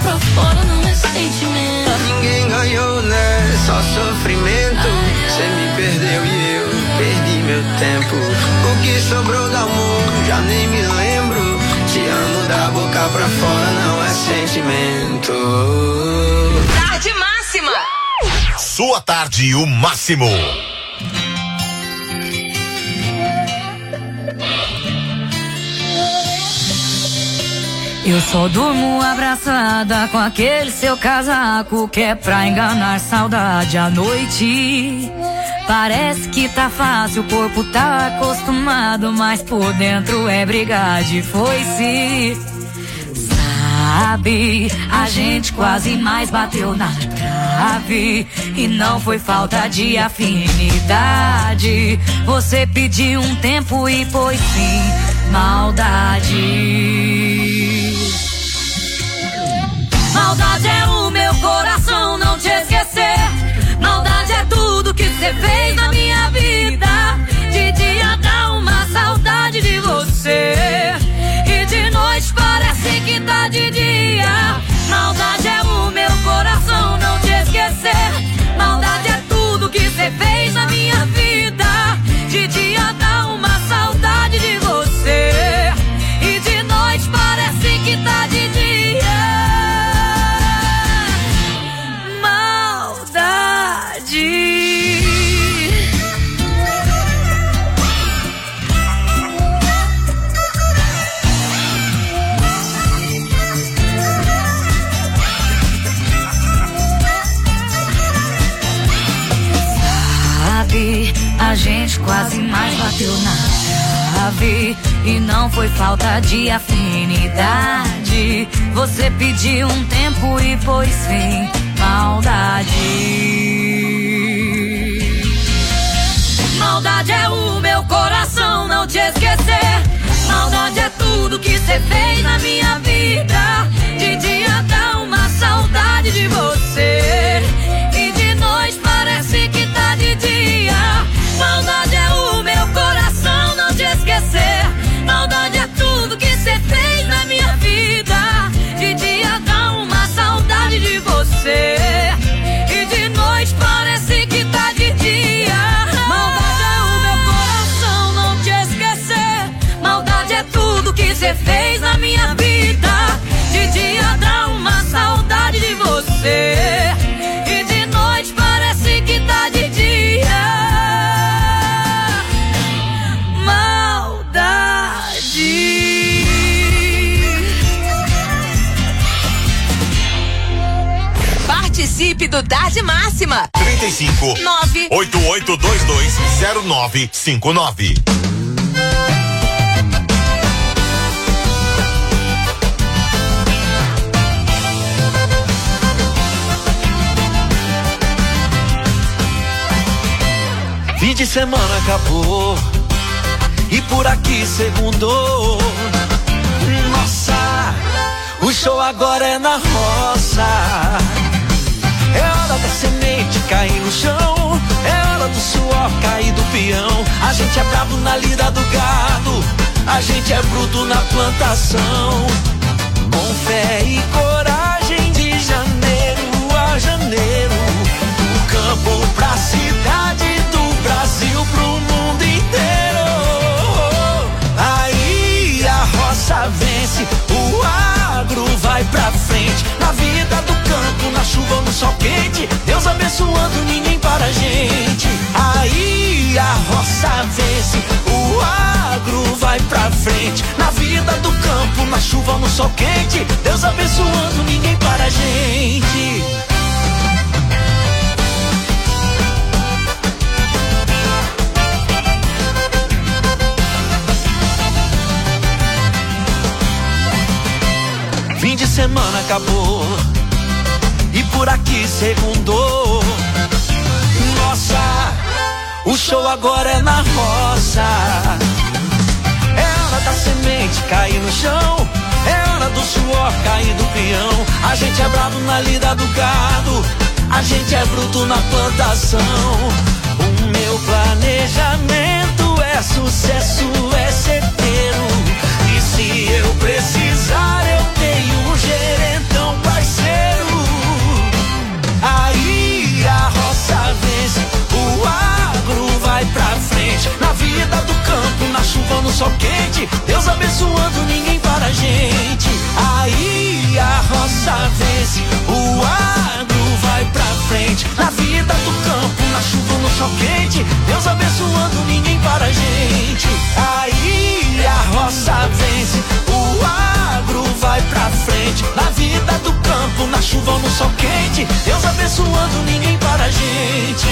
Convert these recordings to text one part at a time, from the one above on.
pra fora não é sentimento. Ninguém ganhou, né? Só sofrimento. Cê me perdeu e eu perdi meu tempo. O que sobrou do amor, já nem me lembro. Te amo da boca pra fora, não é sentimento. Tarde Máxima. Sua tarde, o máximo. Eu só durmo abraçada com aquele seu casaco que é pra enganar saudade à noite. Parece que tá fácil, o corpo tá acostumado, mas por dentro é brigar de foice. Sabe, a gente quase mais bateu na trave e não foi falta de afinidade. Você pediu um tempo e pôs sim maldade. Maldade é o meu coração não te esquecer. Maldade é tudo que cê fez na minha vida. De dia dá uma saudade de você e de noite parece que tá de dia. Maldade é o meu coração não te esquecer. Maldade é tudo que cê fez na minha vida. De dia dá uma saudade de você e de noite parece que tá de dia. A gente quase mais bateu na trave e não foi falta de afinidade. Você pediu um tempo e pôs fim maldade. Maldade é o meu coração não te esquecer. Maldade é tudo que cê fez na minha vida. De dia dá uma saudade de você e de noite parece que tá de dia. Maldade é o meu coração não te esquecer. Maldade é tudo que cê fez na minha vida. De dia dá uma saudade de você e de noite parece que tá de dia. Maldade é o meu coração não te esquecer. Maldade é tudo que cê fez na minha vida. De dia dá uma saudade de você e de noite parece que tá de dia. Participe do Tarde Máxima. 35 988220959. Fim de semana acabou e por aqui segundou. Nossa, o show agora é na roça. É hora da semente cair no chão, é hora do suor cair do peão. A gente é brabo na lida do gado, a gente é bruto na plantação. Com fé e coragem de janeiro a janeiro, do campo pra cidade, do Brasil pro mundo inteiro. Aí a roça vence, o agro vai pra frente. Na vida do campo, na chuva ou no sol quente, Deus abençoando, ninguém para a gente. Aí a roça vence, o agro vai pra frente. Na vida do campo, na chuva ou no sol quente, Deus abençoando, ninguém para a gente. Fim de semana acabou e por aqui segundou. Nossa, o show agora é na roça. É hora da semente cair no chão, é hora do suor cair do peão. A gente é bravo na lida do gado, a gente é bruto na plantação. O meu planejamento é sucesso, é certeiro. E se eu precisar, eu tenho um gerentão parceiro. semente. Aí a roça vence, o agro vai pra frente. Na vida do campo, na chuva ou no sol quente, Deus abençoando, ninguém para a gente.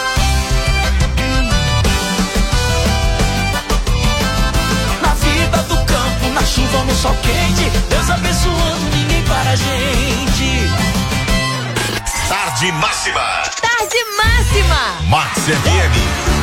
Na vida do campo, na chuva ou no sol quente, Deus abençoando, ninguém para a gente. Tarde Máxima. Tarde Máxima. Max FM.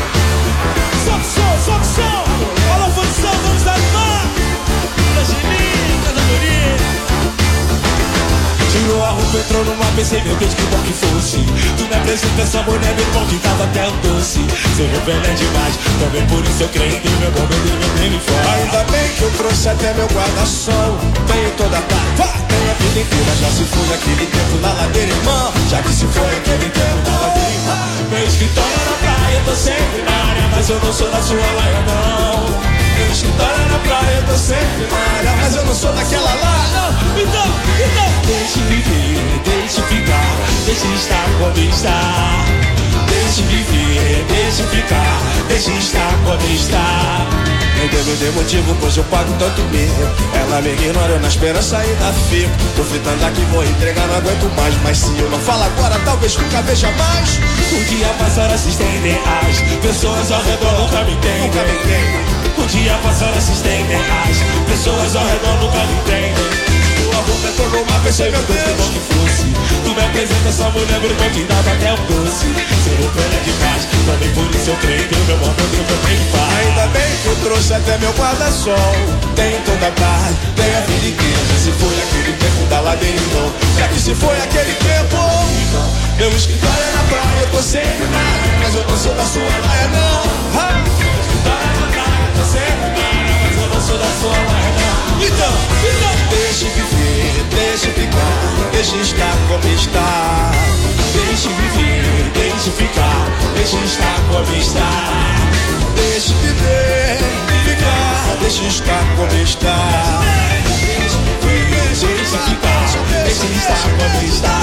Sobe som. Alô, função, vamos animar. Angelina, Zamorim. Tirou a roupa, entrou numa PC, meu Deus, que bom que fosse. Tu me apresenta essa mulher, meu irmão, que tava até um doce. Seu rebelde é demais, também por isso eu creio em meu bom, meu fora. Ainda bem que eu trouxe até meu guarda-sol. Tenho toda a tarde, tenho a vida inteira. Já se foi aquele tempo na ladeira, irmão. Já que se foi aquele tempo na ladeira, irmão. Meu escritório é na praia, eu tô sempre na área, mas eu não sou da sua laia, não. Meu escritório é na praia, eu tô sempre na área, mas eu não sou daquela lá, não. Então, deixe viver, deixe ficar, deixe estar como está. Deixe viver, deixe ficar, deixe estar como está. Nem devo ter motivo, pois eu pago tanto mesmo. Ela me ignora, eu na esperança ainda fico. Tô fritando aqui, vou entregar, não aguento mais. Mas se eu não falo agora, talvez nunca veja mais. O dia passa, horas se estendem, as pessoas ao redor nunca me entendem. O dia passa, horas se estendem, as pessoas ao redor nunca me entendem. Tua boca tornou uma pensei, meu Deus, que bom que fosse. Tu me apresenta essa mulher, meu irmão, que dava até um doce. Ser o pé de paz, também por isso eu creio que o meu amor, meu Deus, também faz. Ainda bem que eu trouxe até meu guarda-sol. Tenho toda a tarde, tenho a vida inteira. Já se foi aquele tempo da ladeira, não. Já que se foi aquele tempo, meu escritório é na praia, eu tô sempre na área, mas eu não sou da sua laia, não. Meu escritório é na praia, eu tô sempre na área, mas eu não sou da sua laia, não. Então, deixe viver, deixe ficar, deixe estar como está. Deixe viver, deixe ficar, deixe estar como está. Deixe viver, ficar, deixe estar como está. Deixe viver, deixe ficar, deixe estar como está.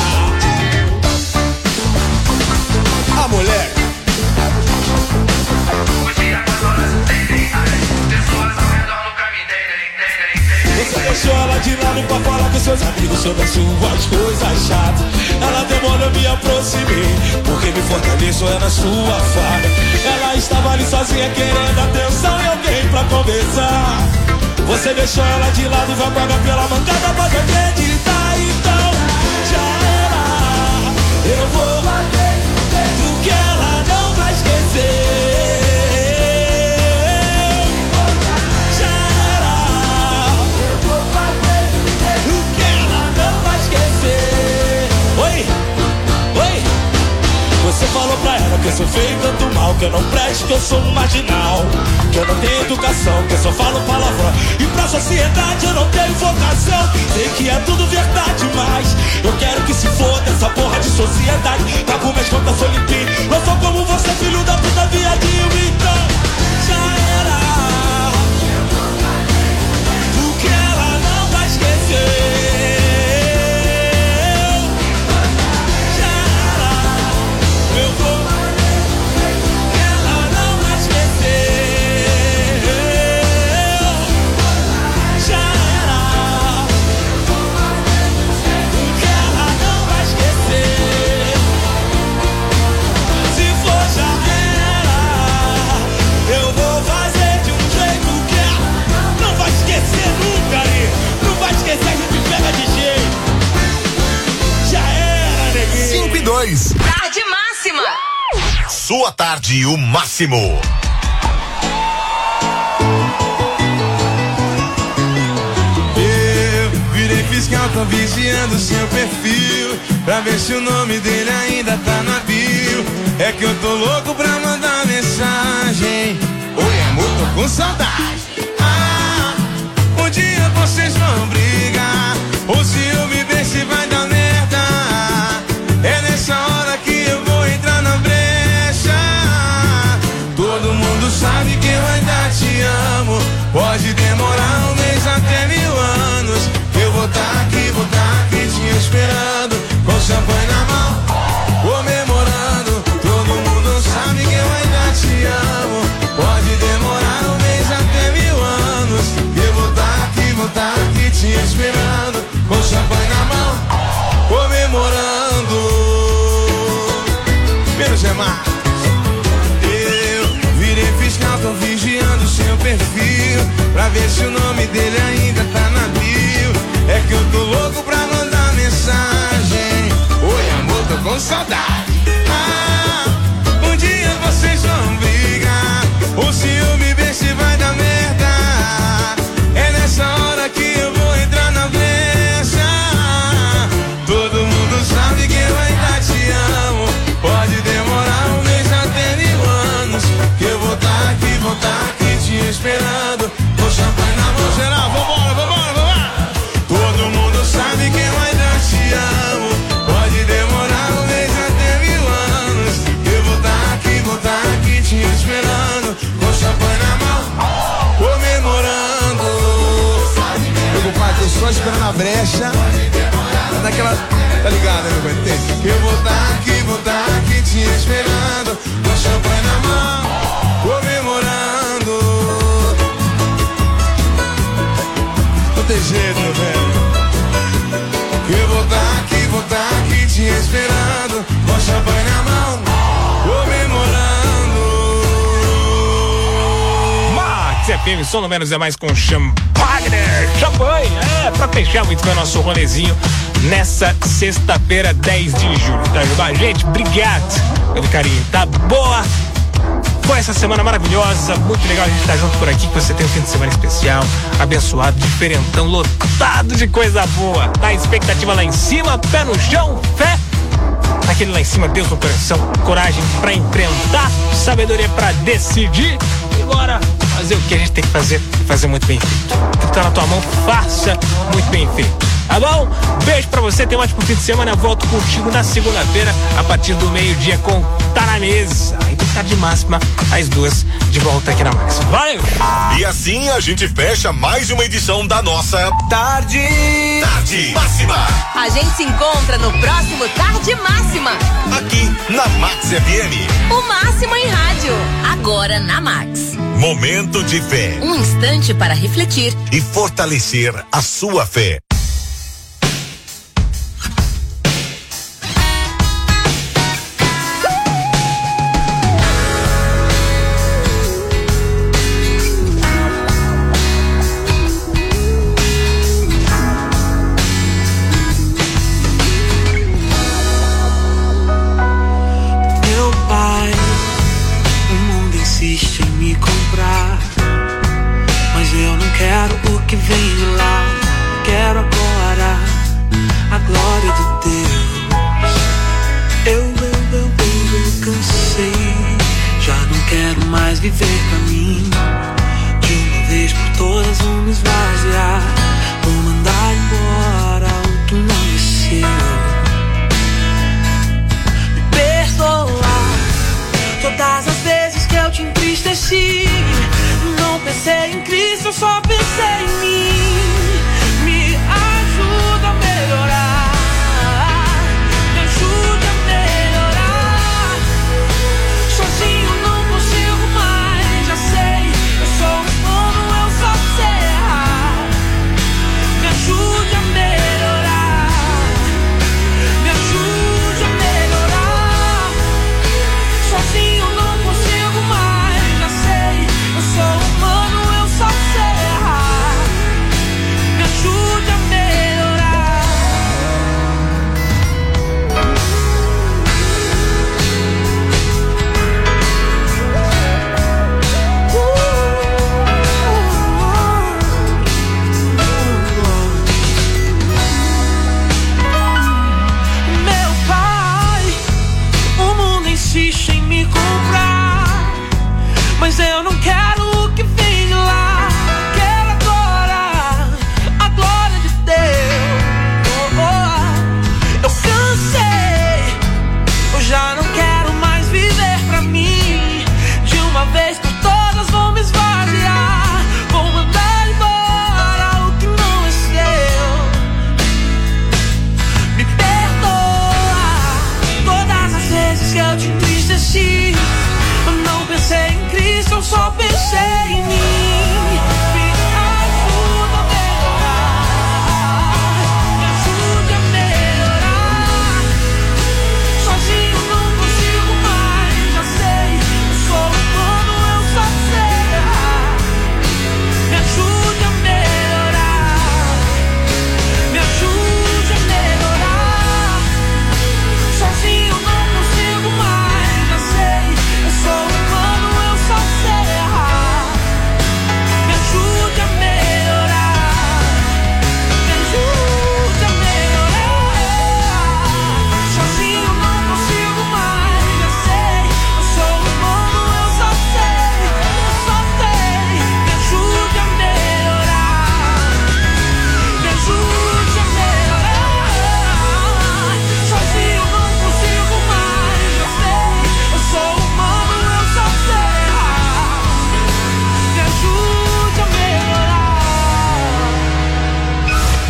A mulher. Você deixou ela de lado pra falar com seus amigos sobre as suas coisas chatas. Ela demora, eu me aproximei, porque me fortaleço é na sua fada. Ela estava ali sozinha querendo atenção e alguém pra conversar. Você deixou ela de lado e vai pagar pela mancada, pode acreditar. Então já era, eu vou bater porque ela não vai esquecer. Você falou pra ela que eu sou feio tanto mal, que eu não presto, que eu sou um marginal, que eu não tenho educação, que eu só falo palavrão, e pra sociedade eu não tenho vocação. Sei que é tudo verdade, mas eu quero que se foda essa porra de sociedade. Pago minhas contas, sou limpinho, não sou como você, filho da puta, viadinho. Então já era, porque ela não vai esquecer. Tarde Máxima. Sua tarde, o máximo. Eu virei fiscal, tô vigiando seu perfil, pra ver se o nome dele ainda tá na bio. É que eu tô louco pra mandar mensagem. Oi amor, tô com saudade. Um dia vocês vão brigar, ou se eu me ver se vai dar merda. É nessa hora que eu vou entrar na brecha. Todo mundo sabe que eu ainda te amo. Pode demorar um mês até 1000 anos. Eu vou tá aqui te esperando, com champanhe na mão, comemorando. Todo mundo sabe que eu ainda te amo. Pode demorar um mês pra ver se o nome dele ainda tá na bio. É que eu tô louco pra mandar mensagem. Oi amor, tô com saudade. Um dia vocês vão brigar. O ciúme vê se vai dar merda. É nessa hora que eu vou entrar na brecha. Todo mundo sabe que eu ainda te amo. Pode demorar um mês até 1000 anos. Que eu vou tá aqui te esperando. Com champanhe na mão, geral, vambora. Todo mundo sabe que eu ainda te amo. Pode demorar um mês até 1000 anos. Que eu vou tá aqui te esperando. Com champanhe na mão, comemorando. Meu compadre, tô só esperando a brecha. Naquela, tá ligado, né, meu pai? Que eu vou tá aqui te esperando. Com champanhe na mão, comemorando. Não tem jeito, meu velho. Que eu vou tá aqui te esperando. Com champanhe na mão, comemorando. Max FM, som no menos é mais com champanhe, pra fechar muito bem o nosso rolezinho nessa sexta-feira, 10 de julho, tá ajudando a gente? Obrigado pelo carinho, tá boa? Foi essa semana maravilhosa, muito legal a gente estar junto por aqui, que você tem um fim de semana especial, abençoado, diferentão, lotado de coisa boa, tá? Expectativa lá em cima, pé no chão, fé aquele lá em cima, Deus no coração, coragem pra enfrentar, sabedoria pra decidir e bora fazer o que a gente tem que fazer e fazer muito bem feito. O que tá na tua mão, faça muito bem feito. Tá bom? Beijo pra você, tenha um ótimo fim de semana. Eu volto contigo na segunda-feira, a partir do meio-dia, com Tá na Mesa. Aí tem tarde máxima, às 2, de volta aqui na Max. Valeu! E assim a gente fecha mais uma edição da nossa Tarde Máxima. A gente se encontra no próximo Tarde Máxima. Aqui na Max FM. O máximo em rádio. Agora na Max. Momento de fé. Um instante para refletir E fortalecer a sua fé. Viver pra mim, de uma vez por todas vou me esvaziar, vou mandar embora o que não é seu. Me perdoar todas as vezes que eu te entristeci. Não pensei em Cristo, eu só pensei em mim. Me ajuda a melhorar, me ajuda a melhorar. Sozinho não consigo mais, já sei. Eu sou humano, eu só sei errar.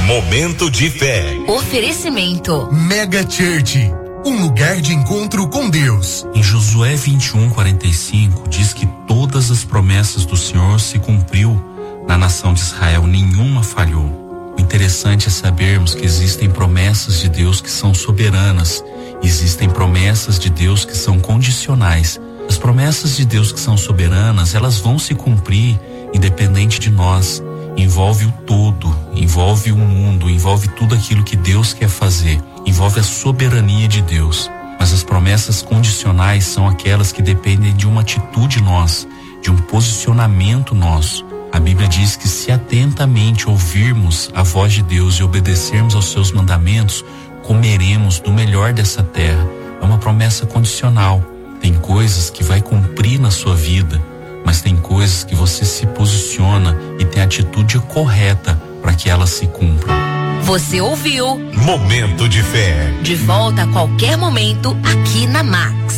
Momento de fé. Oferecimento. Mega Church, um lugar de encontro com Deus. Em Josué 21:45 diz que todas as promessas do Senhor se cumpriu na nação de Israel, nenhuma falhou. O interessante é sabermos que existem promessas de Deus que são soberanas, existem promessas de Deus que são condicionais. As promessas de Deus que são soberanas, elas vão se cumprir independente de nós. Envolve o todo, envolve o mundo, envolve tudo aquilo que Deus quer fazer, envolve a soberania de Deus. Mas as promessas condicionais são aquelas que dependem de uma atitude nossa, de um posicionamento nosso. A Bíblia diz que se atentamente ouvirmos a voz de Deus e obedecermos aos seus mandamentos, comeremos do melhor dessa terra. É uma promessa condicional. Tem coisas que vai cumprir na sua vida, mas tem coisas que você se posiciona e tem a atitude correta para que elas se cumpram. Você ouviu Momento de fé. De volta a qualquer momento aqui na Max.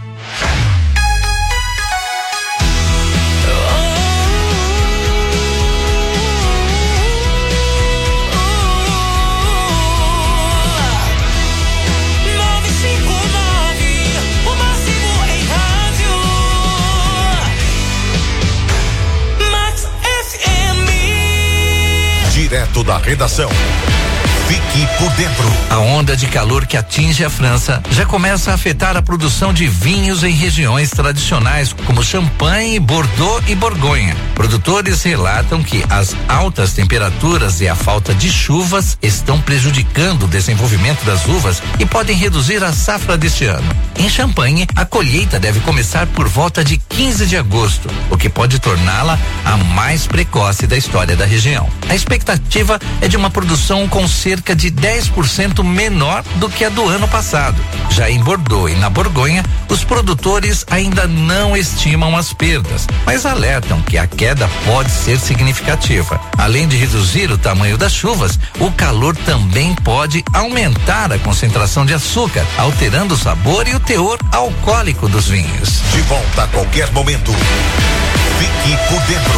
Direto da redação. Fique por dentro. A onda de calor que atinge a França já começa a afetar a produção de vinhos em regiões tradicionais como Champagne, Bordeaux e Borgonha. Produtores relatam que as altas temperaturas e a falta de chuvas estão prejudicando o desenvolvimento das uvas e podem reduzir a safra deste ano. Em Champagne, a colheita deve começar por volta de 15 de agosto, o que pode torná-la a mais precoce da história da região. A expectativa é de uma produção com cerca de 10% menor do que a do ano passado. Já em Bordeaux e na Borgonha, os produtores ainda não estimam as perdas, mas alertam que a queda pode ser significativa. Além de reduzir o tamanho das chuvas, o calor também pode aumentar a concentração de açúcar, alterando o sabor e o teor alcoólico dos vinhos. De volta a qualquer momento. Fique por dentro.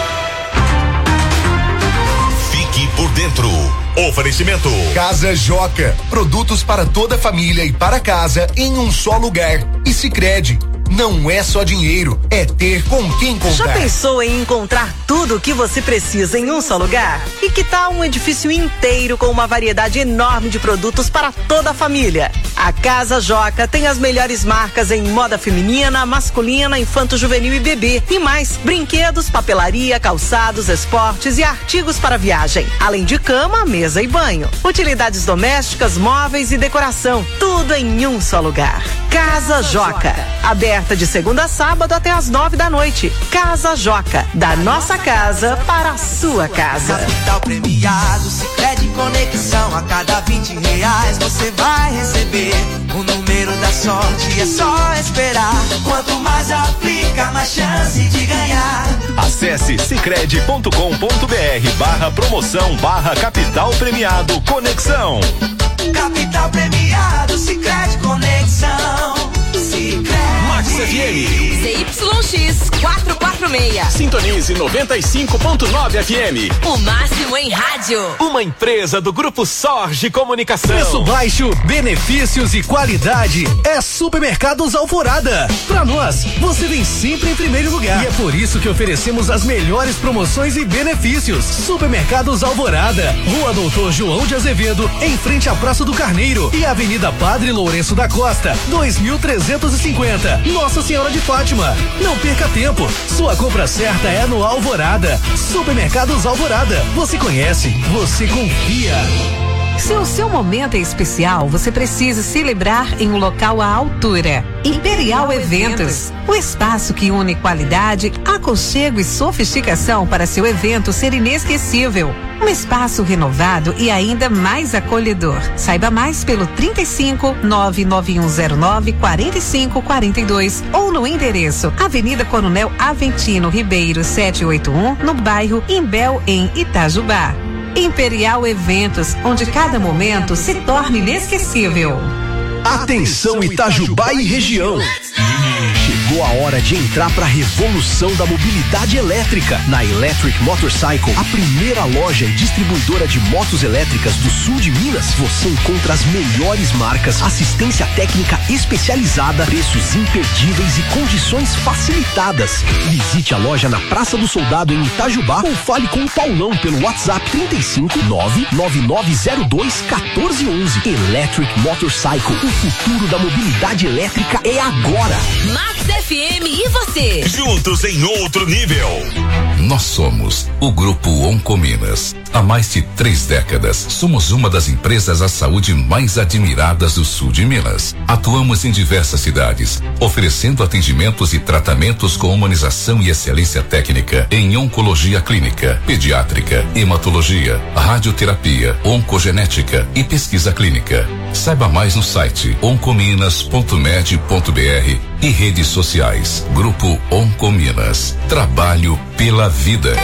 Fique por dentro. Oferecimento. Casa Joca, produtos para toda a família e para casa em um só lugar. E Sicredi, não é só dinheiro, é ter com quem contar. Já pensou em encontrar tudo o que você precisa em um só lugar? E que tal um edifício inteiro com uma variedade enorme de produtos para toda a família? A Casa Joca tem as melhores marcas em moda feminina, masculina, infanto-juvenil e bebê. E mais, brinquedos, papelaria, calçados, esportes e artigos para viagem. Além de cama, mesa e banho. Utilidades domésticas, móveis e decoração. Tudo em um só lugar. Casa Joca. Aberta de segunda a sábado até às 9 da noite. Casa Joca. Da nossa casa para a sua casa. Capital premiado, Sicredi Conexão. A cada R$20 você vai receber o número da sorte. É só esperar. Quanto mais aplica, mais chance de ganhar. Acesse sicredi.com.br/promoção/capital premiado Conexão. Capital premiado, Sicredi Conexão. Sicredi. Max FM. ZYX 446. Sintonize 95.9 FM. O máximo em rádio. Uma empresa do Grupo Sorge Comunicação. Preço baixo, benefícios e qualidade. É Supermercados Alvorada. Pra nós, você vem sempre em primeiro lugar. E é por isso que oferecemos as melhores promoções e benefícios. Supermercados Alvorada. Rua Doutor João de Azevedo, em frente à Praça do Carneiro. E Avenida Padre Lourenço da Costa, 2350. Nossa Senhora de Fátima. Não perca tempo. Sua compra certa é no Alvorada. Supermercados Alvorada. Você conhece, você confia. Se o seu momento é especial, você precisa celebrar em um local à altura. Imperial Eventos, o espaço que une qualidade, aconchego e sofisticação para seu evento ser inesquecível. Um espaço renovado e ainda mais acolhedor. Saiba mais pelo 35 99109 4542 ou no endereço Avenida Coronel Aventino Ribeiro 781, no bairro Imbel, em Itajubá. Imperial Eventos, onde cada momento se torna inesquecível. Atenção Itajubá e região. Chegou a hora de entrar para a revolução da mobilidade elétrica. Na Electric Motorcycle, a primeira loja e distribuidora de motos elétricas do sul de Minas, você encontra as melhores marcas, assistência técnica especializada, preços imperdíveis e condições facilitadas. Visite a loja na Praça do Soldado em Itajubá ou fale com o Paulão pelo WhatsApp 35 99902 1411. Electric Motorcycle, o futuro da mobilidade elétrica é agora. Max FM e você? Juntos em outro nível. Nós somos o Grupo Oncominas. Há mais de 3 décadas, somos uma das empresas à saúde mais admiradas do sul de Minas. Atuamos em diversas cidades, oferecendo atendimentos e tratamentos com humanização e excelência técnica em oncologia clínica, pediátrica, hematologia, radioterapia, oncogenética e pesquisa clínica. Saiba mais no site oncominas.med.br e redes sociais. Grupo Oncominas. Trabalho pela vida.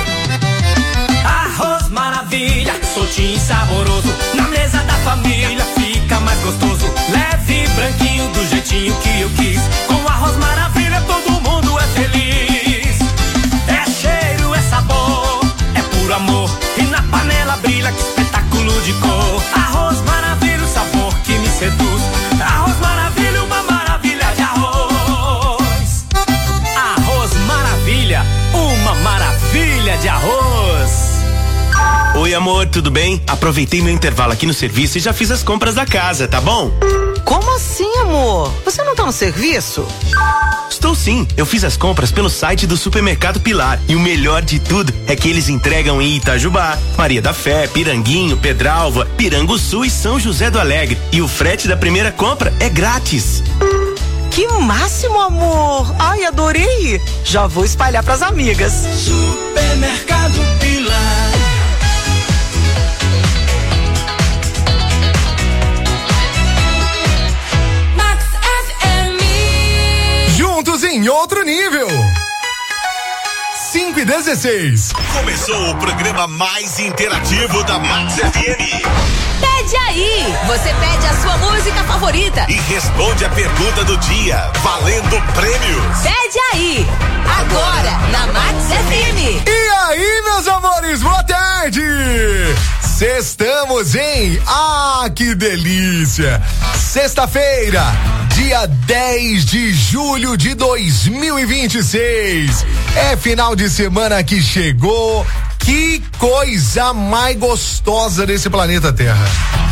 Arroz maravilha, soltinho e saboroso. Na mesa da família fica mais gostoso. Leve, branquinho, do jeitinho que eu quis. Com arroz maravilha todo mundo é feliz. É cheiro, é sabor, é puro amor. E na panela brilha, que espetáculo de cor. Arroz maravilha, o sabor que me seduz. Arroz maravilha, uma maravilha de arroz. Arroz maravilha, uma maravilha de arroz. Oi, amor, tudo bem? Aproveitei meu intervalo aqui no serviço e já fiz as compras da casa, tá bom? Como assim, amor? Você não tá no serviço? Estou sim, eu fiz as compras pelo site do Supermercado Pilar e o melhor de tudo é que eles entregam em Itajubá, Maria da Fé, Piranguinho, Pedralva, Piranguçu e São José do Alegre. E o frete da primeira compra é grátis. Que máximo, amor! Ai, adorei! Já vou espalhar pras amigas. Supermercado Pilar. Juntos em outro nível. 5:16. Começou o programa mais interativo da Max FM. Pede aí! Você pede a sua música favorita E responde a pergunta do dia, valendo prêmios. Pede aí! Agora, na Max FM. E aí, meus amores, boa tarde! Estamos em... Ah, que delícia! Sexta-feira, dia 10 de julho de 2026. É final de semana que chegou. Que coisa mais gostosa desse planeta Terra.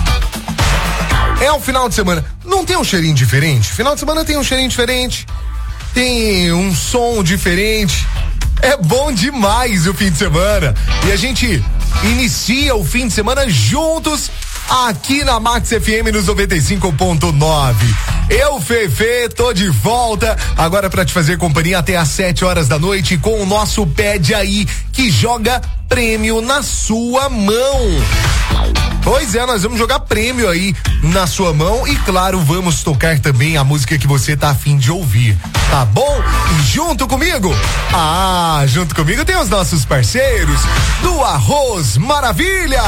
É um final de semana. Não tem um cheirinho diferente? Final de semana tem um cheirinho diferente. Tem um som diferente. É bom demais o fim de semana. E a gente inicia o fim de semana juntos aqui na Max FM nos 95.9. Eu, Fefe, tô de volta agora pra te fazer companhia até às 7 horas da noite com o nosso Pede Aí, que joga prêmio na sua mão. Pois é, nós vamos jogar prêmio aí na sua mão e, claro, vamos tocar também a música que você tá a fim de ouvir, tá bom? E junto comigo tem os nossos parceiros do Arroz Maravilha.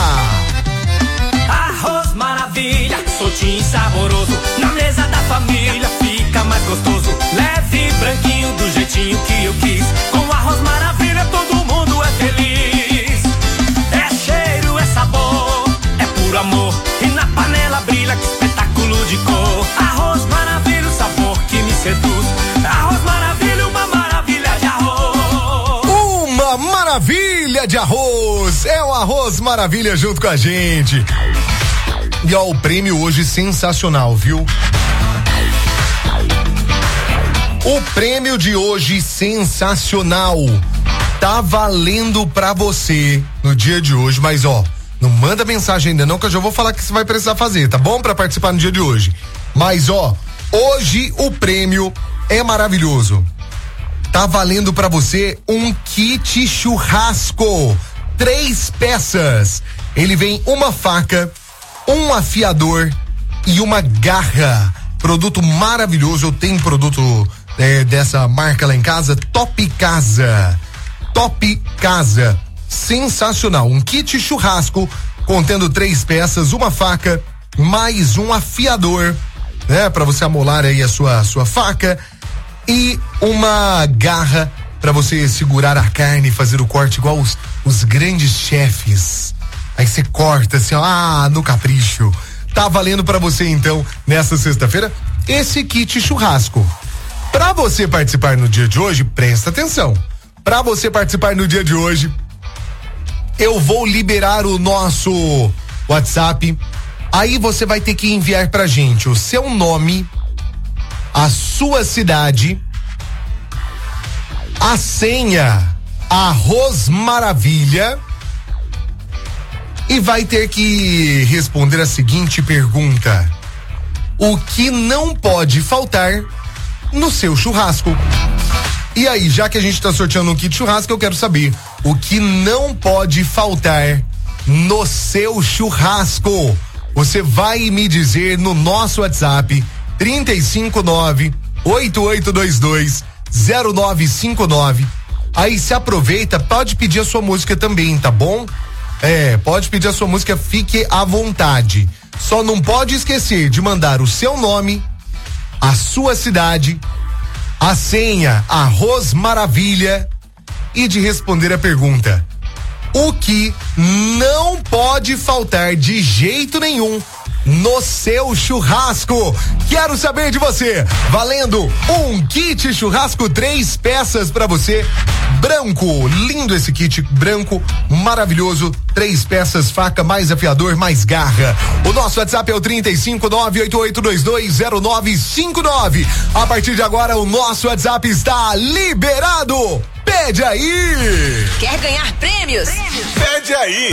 Arroz maravilha, soltinho e saboroso. Na mesa da família fica mais gostoso. Leve, branquinho, do jeitinho que eu quis. Com arroz maravilha todo mundo é feliz. É cheiro, é sabor, é puro amor. E na panela brilha, que espetáculo de cor. Arroz maravilha, o sabor que me seduz. Arroz maravilha, uma maravilha de arroz. Uma maravilha de arroz. É o Arroz Maravilha junto com a gente. E ó, o prêmio hoje sensacional, viu? O prêmio de hoje sensacional. Tá valendo pra você no dia de hoje, mas ó, não manda mensagem ainda não, que eu já vou falar que você vai precisar fazer, tá bom? Pra participar no dia de hoje. Mas ó, hoje o prêmio é maravilhoso. Tá valendo pra você um kit churrasco. 3 peças. Ele vem uma faca, um afiador e uma garra. Produto maravilhoso. Eu tenho produto dessa marca lá em casa, Top Casa. Top Casa. Sensacional. Um kit churrasco contendo 3 peças, uma faca, mais um afiador, né? Pra você amolar aí a sua faca. e uma garra para você segurar a carne e fazer o corte igual os grandes chefes. Aí você corta assim, ó, no capricho. Tá valendo para você então nessa sexta-feira esse kit churrasco. Para você participar no dia de hoje, presta atenção. Para você participar no dia de hoje, eu vou liberar o nosso WhatsApp. Aí você vai ter que enviar pra gente o seu nome, a sua cidade, a senha Arroz Maravilha e vai ter que responder a seguinte pergunta: o que não pode faltar no seu churrasco? E aí, já que a gente tá sorteando um kit churrasco, eu quero saber o que não pode faltar no seu churrasco. Você vai me dizer no nosso WhatsApp 359-8822-0959. Aí se aproveita, pode pedir a sua música também, tá bom? Pode pedir a sua música, fique à vontade. Só não pode esquecer de mandar o seu nome, a sua cidade, a senha Arroz Maravilha e de responder a pergunta: o que não pode faltar de jeito nenhum no seu churrasco? Quero saber de você. Valendo um kit churrasco 3 peças pra você, branco, lindo esse kit branco, maravilhoso, 3 peças, faca mais afiador, mais garra. O nosso WhatsApp é o 359-8822-0959. A partir de agora o nosso WhatsApp está liberado. Pede aí! Quer ganhar prêmios? Pede aí!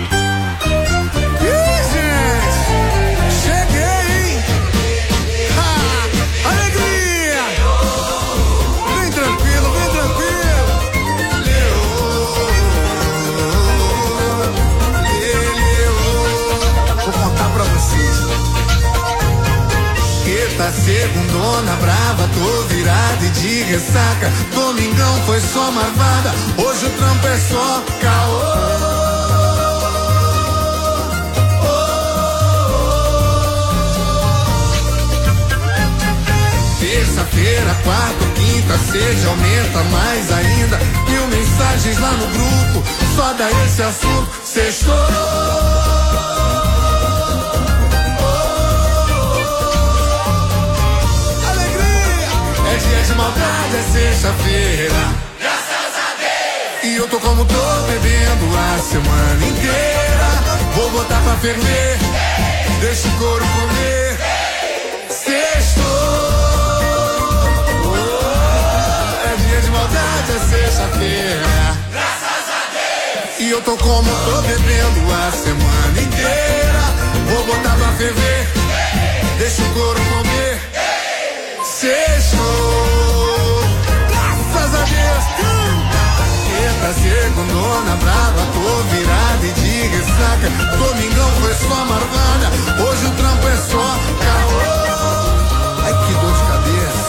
Segundona brava, tô virada e de ressaca. Domingão foi só marvada, hoje o trampo é só caô. Terça-feira, quarta, quinta, sexta, aumenta mais ainda. 1000 mensagens lá no grupo, só dá esse assunto, sextou. É dia de maldade, é sexta-feira, graças a Deus. E eu tô como tô, bebendo a semana inteira. Vou botar pra ferver, deixa o couro comer. Sextou. É dia de maldade, é sexta-feira, graças a Deus. E eu tô como tô, bebendo a semana inteira. Vou botar pra ferver, deixa o couro comer. Sextou, graças a Deus. Quinta, segundona brava, tô virada e de ressaca. Domingão foi só marvada, hoje o trampo é só caô. Ai, que dor de cabeça.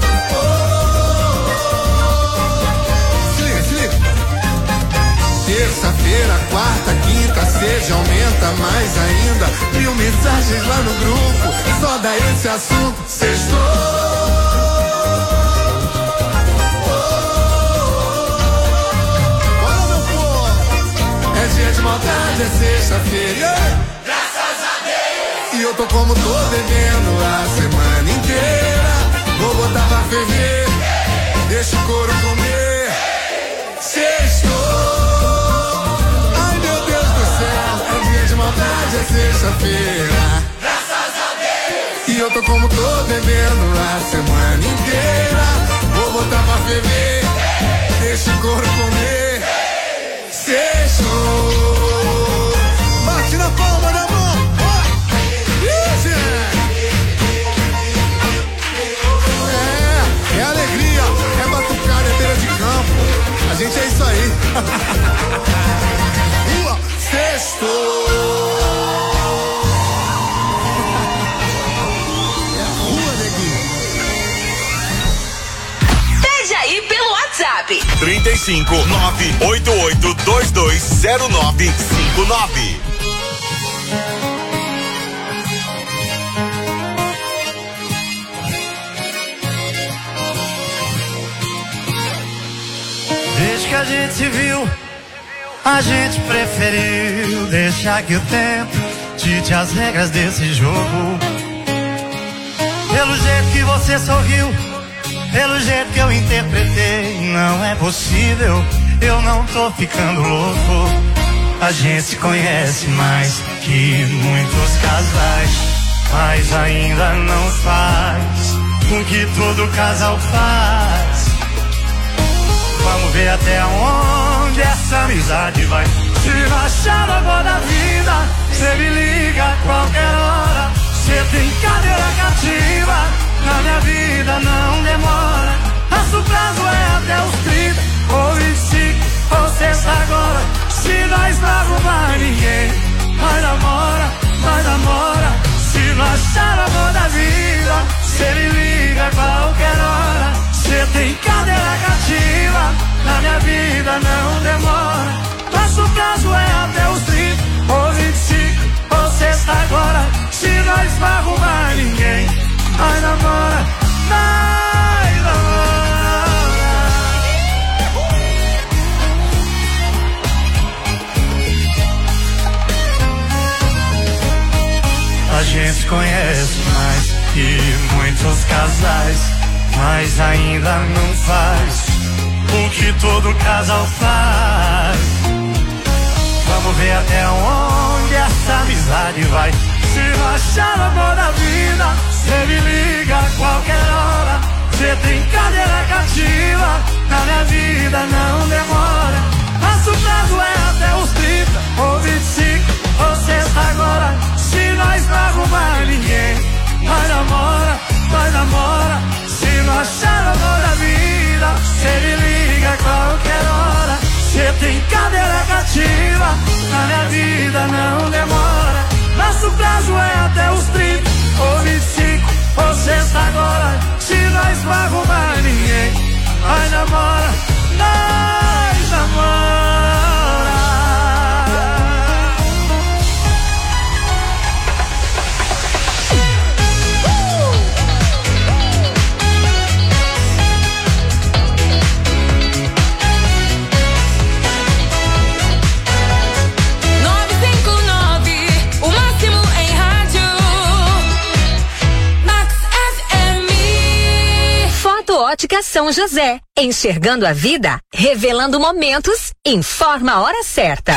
Se liga, se liga. Terça-feira, quarta, quinta, sexta, aumenta mais ainda. 1000 mensagens lá no grupo, só dá esse assunto, sextou. É dia de maldade, é sexta-feira, graças a Deus. E eu tô como tô, bebendo a semana inteira. Vou botar pra ferver, deixa o couro comer. Sextou. Ai, meu Deus do céu. É dia de maldade, é sexta-feira, graças a Deus. E eu tô como tô, bebendo a semana inteira. Vou botar pra ferver, deixa o couro comer. Sextou. Bate na palma da mão. É alegria, é batucada, é beira de campo. A gente é isso aí. Sextou. É a rua, neguinho. Pede aí pelo WhatsApp. 35-988220959. A gente preferiu deixar que o tempo dite as regras desse jogo. Pelo jeito que você sorriu, pelo jeito que eu interpretei, não é possível, eu não tô ficando louco. A gente se conhece mais que muitos casais, mas ainda não faz o que todo casal faz. Vamos ver até onde essa amizade vai. Se achar a boa da vida, cê me liga a qualquer hora. Cê tem cadeira cativa, na minha vida não demora. Nosso prazo é até os 30 ou 25 ou sexta agora. Se nós não arrumar ninguém, nós namora. Se não achar a boa da vida, cê me liga a qualquer hora. Cê tem cadeira cativa, na minha vida não demora. Nosso prazo é até os 30 ou 25 ou sexta agora. Se nós não arrumar ninguém, nós namora. A gente conhece mais que muitos casais, mas ainda não faz o que todo casal faz. Vamos ver até onde essa amizade vai. Se não achar o amor da vida, cê me liga a qualquer hora. Cê tem cadeira cativa, na minha vida não demora. Nosso prazo é até os 30 ou 25 ou sexta agora. Se nós não arrumar ninguém, nós namora. Se não achar o amor da vida, cê me liga a qualquer hora. Cê tem cadeira cativa, na minha vida não demora. Nosso prazo é até os 30 ou 25 ou sexta agora. Se nós não arrumar ninguém, nós namora. Ótica São José, enxergando a vida, revelando momentos, informa a hora certa.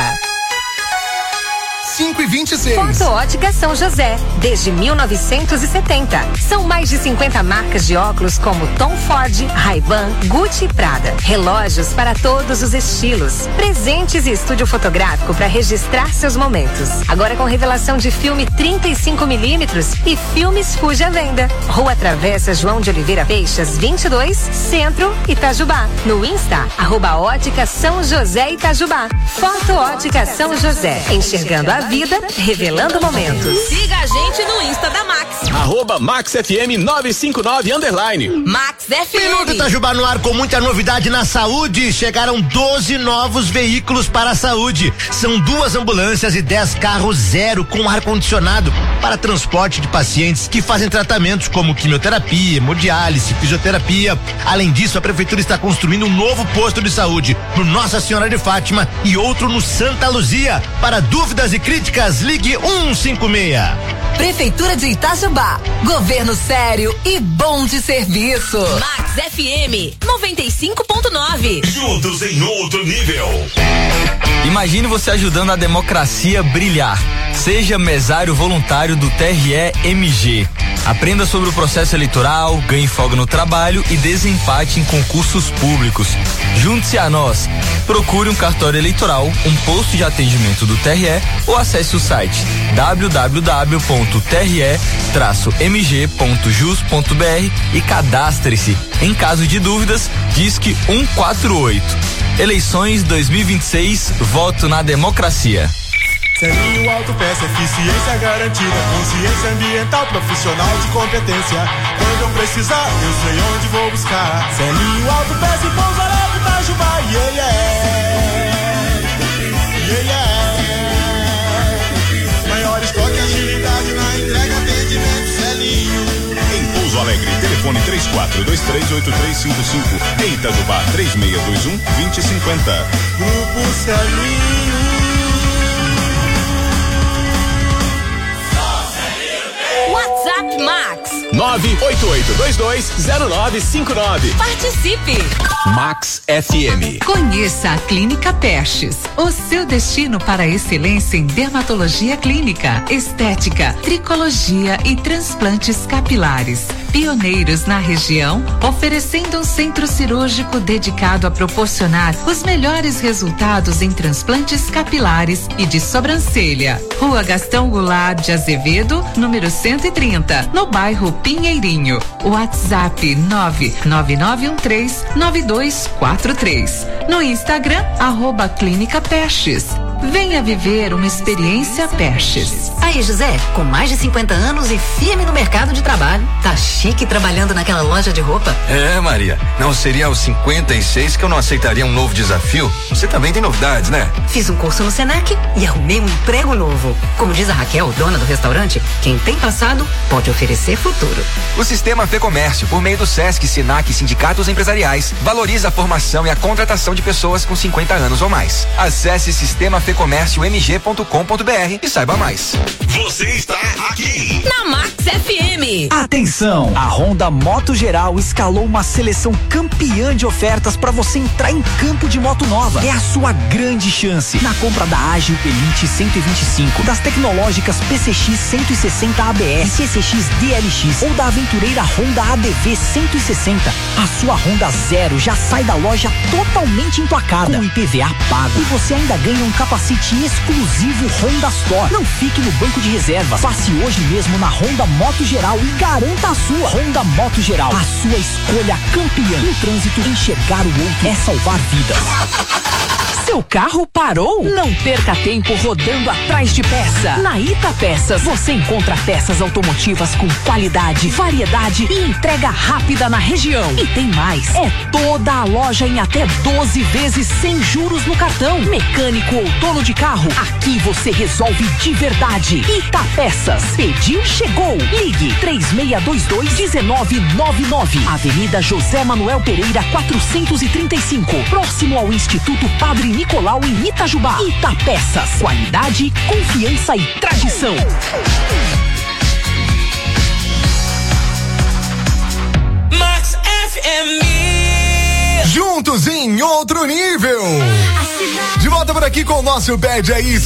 5h26. Foto Ótica São José, desde 1970. São mais de 50 marcas de óculos como Tom Ford, Ray-Ban, Gucci e Prada. Relógios para todos os estilos. Presentes e estúdio fotográfico para registrar seus momentos. Agora com revelação de filme 35mm e filmes Fuji à venda. Rua Travessa João de Oliveira Peixas, 22, Centro, Itajubá. No Insta, @Ótica São José Itajubá. Foto Ótica São José, enxergando a vida, revelando momentos. Siga a gente no Insta da Max. @MaxFM 959 _ Max FM. Minuto Itajubá no ar com muita novidade na saúde. Chegaram 12 novos veículos para a saúde. São 2 ambulâncias e 10 carros zero com ar-condicionado para transporte de pacientes que fazem tratamentos como quimioterapia, hemodiálise, fisioterapia. Além disso, a prefeitura está construindo um novo posto de saúde no Nossa Senhora de Fátima e outro no Santa Luzia. Para dúvidas e críticas, ligue 156. Prefeitura de Itajubá. Governo sério e bom de serviço. Max FM 95.9. Juntos em outro nível. Imagine você ajudando a democracia a brilhar. Seja mesário voluntário do TRE-MG. Aprenda sobre o processo eleitoral, ganhe folga no trabalho e desempate em concursos públicos. Junte-se a nós. Procure um cartório eleitoral, um posto de atendimento do TRE ou acesse o site www.tre-mg.jus.br e cadastre-se. Em caso de dúvidas, disque 148. Eleições 2026, voto na democracia. Celinho Autopeça, eficiência garantida, consciência ambiental, profissional de competência. Quando eu precisar, eu sei onde vou buscar. Celinho Autopeça e Pouso Alegre, Itajubá, e ele maior estoque, agilidade na entrega, atendimento, Celinho. Em Pouso Alegre, telefone Fone 34238355. Em Itajubá, 3621-2050. Grupo Celinho. WhatsApp Max 988220959. Participe. Max FM. Conheça a Clínica Perches, o seu destino para a excelência em dermatologia clínica, estética, tricologia e transplantes capilares. Pioneiros na região, oferecendo um centro cirúrgico dedicado a proporcionar os melhores resultados em transplantes capilares e de sobrancelha. Rua Gastão Goulart de Azevedo, número 130, no bairro Pinheirinho. WhatsApp 999139243. No Instagram, @Clínica Perches. Venha viver uma experiência Perches. Aí, José, com mais de 50 anos e firme no mercado de trabalho, tá chique trabalhando naquela loja de roupa? É, Maria, não seria aos 56 que eu não aceitaria um novo desafio? Você também tem novidades, né? Fiz um curso no Senac e arrumei um emprego novo. Como diz a Raquel, dona do restaurante, quem tem passado pode oferecer futuro. O Sistema Fê Comércio, por meio do Sesc, Senac e sindicatos empresariais, valoriza a formação e a contratação de pessoas com 50 anos ou mais. Acesse sistemafecomérciomg.com.br e saiba mais. Você está aqui na Max FM. Atenção! A Honda Moto Geral escalou uma seleção campeã de ofertas para você entrar em campo de moto nova. É a sua grande chance na compra da Ágil Elite 125, das tecnológicas PCX 160 ABS, CCX DLX ou da aventureira Honda ADV 160. A sua Honda Zero já sai da loja totalmente emplacada, com IPVA pago, e você ainda ganha um capacete exclusivo Honda Store. Não fique no banco de reservas. Passe hoje mesmo na Honda Moto Geral e garanta a sua. Honda Moto Geral, a sua escolha campeã. No trânsito, enxergar o outro é salvar vidas. Seu carro parou? Não perca tempo rodando atrás de peça. Na Ita Peças, você encontra peças automotivas com qualidade, variedade e entrega rápida na região. E tem mais, é toda a loja em até 12 vezes sem juros no cartão. Mecânico ou dono de carro, aqui você resolve de verdade. Ita Peças, pediu, chegou. Ligue 3622-1999. Avenida José Manuel Pereira 435, próximo ao Instituto Padre Nicolau em Itajubá. Ita Peças, qualidade, confiança e tradição. Max FM. Juntos em outro nível. De volta por aqui com o nosso Pede Aí,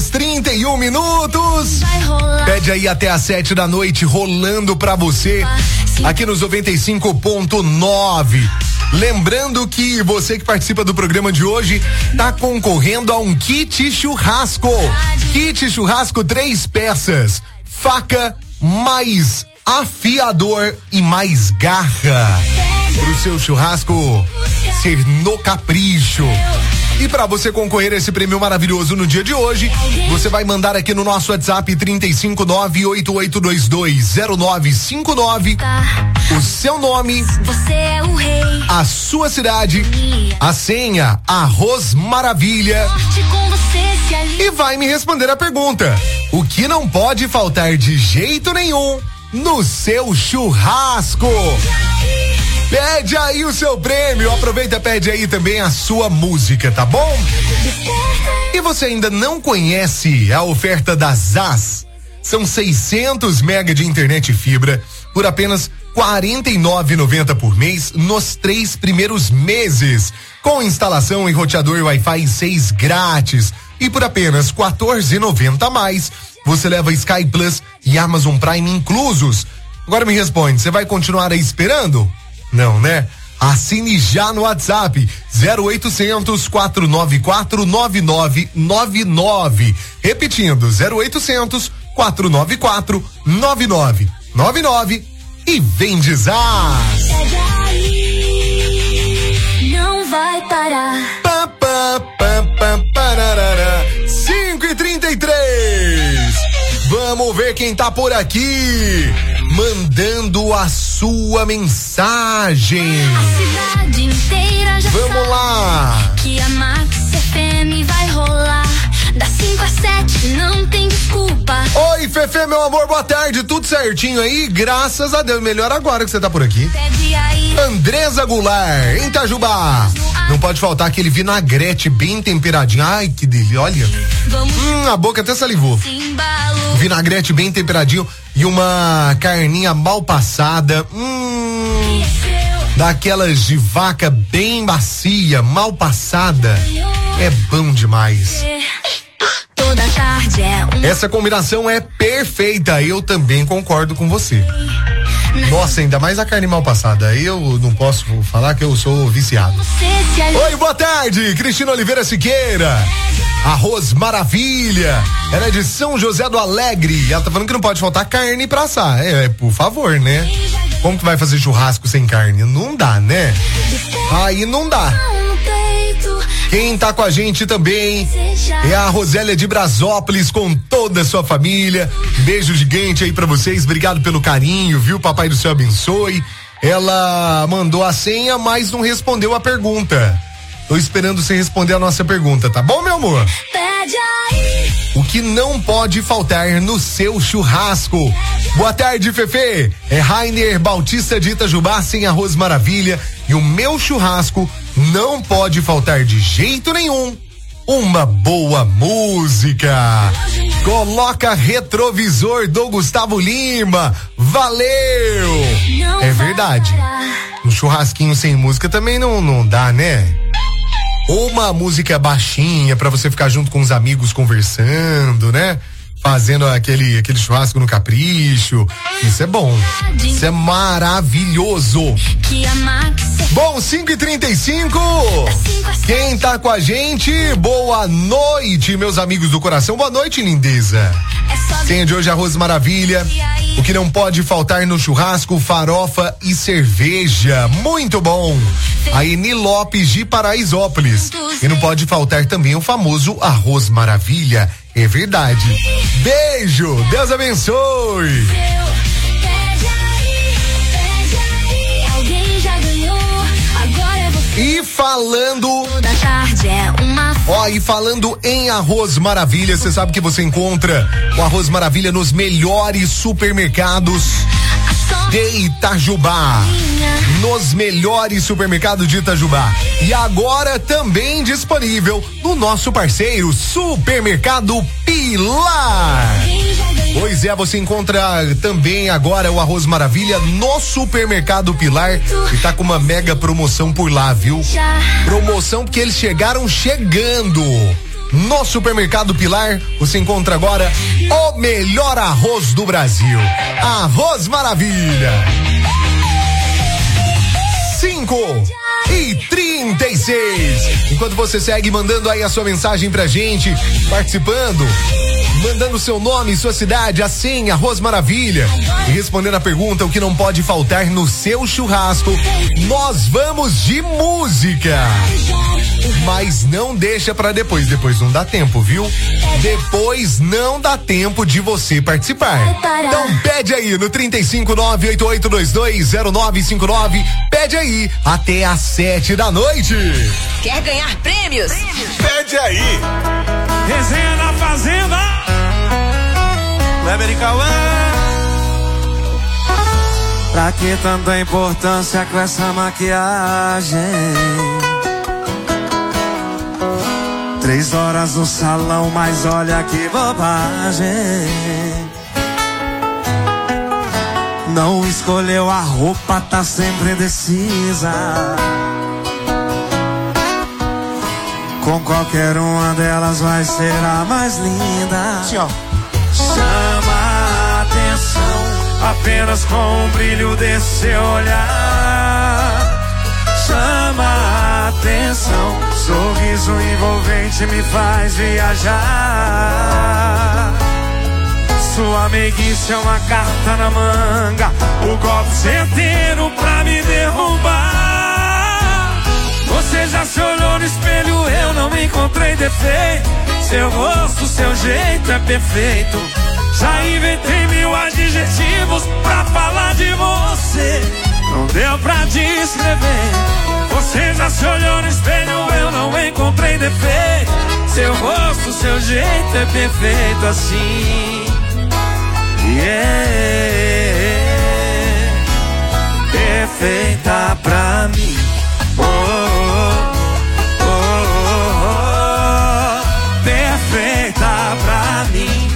5h31. Pede Aí até às 7 da noite, rolando pra você aqui nos 95.9. Lembrando que você que participa do programa de hoje tá concorrendo a um kit churrasco. Kit churrasco 3 peças, faca mais afiador e mais garra pro seu churrasco ser no capricho. E para você concorrer a esse prêmio maravilhoso no dia de hoje, você vai mandar aqui no nosso WhatsApp 359-8822-0959 o seu nome, você é o rei, a sua cidade, a senha Arroz Maravilha e vai me responder a pergunta: o que não pode faltar de jeito nenhum no seu churrasco? Pede aí o seu prêmio, aproveita, pede aí também a sua música, tá bom? E você ainda não conhece a oferta da ZAS? São 600 mega de internet e fibra por apenas R$ 49,90 por mês nos 3 primeiros meses, com instalação e roteador Wi-Fi 6 grátis, e por apenas R$ 14,90 a mais você leva Sky Plus e Amazon Prime inclusos. Agora me responde, você vai continuar aí esperando? Não, né? Assine já no WhatsApp 0800 494 9999. Repetindo, 0800 494 9999 e vem de Zaz. não vai parar. 5h33. Vamos ver quem tá por aqui mandando a sua mensagem. A cidade inteira já Vamos sabe lá. que a Max FM vai rolar. Das 5 às 7 não tem desculpa. Oi, Oi, Fefe, meu amor, boa tarde, tudo certinho aí? Graças a Deus, melhor agora que você tá por aqui. Andresa Goulart, em Itajubá. Não pode faltar aquele vinagrete bem temperadinho. Ai, que delícia, olha. A boca até salivou. Vinagrete bem temperadinho e uma carninha mal passada. Daquelas de vaca bem macia, mal passada. É bom demais. Toda tarde Essa combinação é perfeita. Eu também concordo com você. Nossa, ainda mais a carne mal passada. Eu não posso falar que eu sou viciado. Oi, boa tarde, Cristina Oliveira Siqueira. Arroz Maravilha. Ela é de São José do Alegre. Ela tá falando que não pode faltar carne pra assar. Por favor, né? Como que vai fazer churrasco sem carne? Não dá, né? Aí não dá. Quem tá com a gente também é a Rosélia de Brasópolis com toda a sua família. Beijo gigante aí pra vocês, obrigado pelo carinho, viu? Papai do céu abençoe. Ela mandou a senha, mas não respondeu a pergunta. Tô esperando você responder a nossa pergunta, tá bom, meu amor? O que não pode faltar no seu churrasco? Boa tarde, Fefe. É Rainer Bautista de Itajubá, sem Arroz Maravilha. E o meu churrasco não pode faltar de jeito nenhum uma boa música. Coloca Retrovisor do Gustavo Lima. Valeu! É verdade. Um churrasquinho sem música também não dá, né? Ou uma música baixinha pra você ficar junto com os amigos conversando, né? Fazendo aquele churrasco no capricho. Isso é bom. Isso é maravilhoso. Bom, 5h35. Quem tá com a gente? Boa noite, meus amigos do coração. Boa noite, lindeza. Tem de hoje Arroz Maravilha. O que não pode faltar no churrasco, farofa e cerveja. Muito bom. A Eni Lopes de Paraisópolis. E não pode faltar também o famoso Arroz Maravilha. É verdade. Beijo, Deus abençoe. E falando e falando em Arroz Maravilha, você sabe que você encontra o Arroz Maravilha nos melhores supermercados de Itajubá. Nos melhores supermercados de Itajubá. E agora também disponível no nosso parceiro Supermercado Pilar. Pois é, você encontra também agora o Arroz Maravilha no Supermercado Pilar e tá com uma mega promoção por lá, viu? Promoção porque eles chegaram chegando. No Supermercado Pilar, você encontra agora o melhor arroz do Brasil. Arroz Maravilha. 5h36. Enquanto você segue mandando aí a sua mensagem pra gente, participando, mandando seu nome, sua cidade, a senha, Arroz Maravilha, e respondendo a pergunta, o que não pode faltar no seu churrasco, nós vamos de música. Mas não deixa pra depois não dá tempo, viu? Depois não dá tempo de você participar. Então pede aí no 35988220959, pede aí até às 7 da noite. Quer ganhar prêmios? Pede aí. Resenha na Fazenda. Kleber e Cauã. Pra que tanta importância com essa maquiagem? 3 horas no salão, mas olha que bobagem. Não escolheu a roupa, tá sempre indecisa. Com qualquer uma delas vai ser a mais linda. Chama a atenção apenas com o brilho desse seu olhar. Chama a atenção, sorriso envolvente me faz viajar. Sua meiguice é uma carta na manga, o golpe certeiro pra me derrubar. Você já se olhou no espelho, eu não encontrei defeito. Seu rosto, seu jeito é perfeito. Já inventei 1000 adjetivos pra falar de você. Não deu pra descrever. Você já se olhou no espelho, eu não encontrei defeito. Seu rosto, seu jeito é perfeito assim. pra mim. Perfeita pra mim.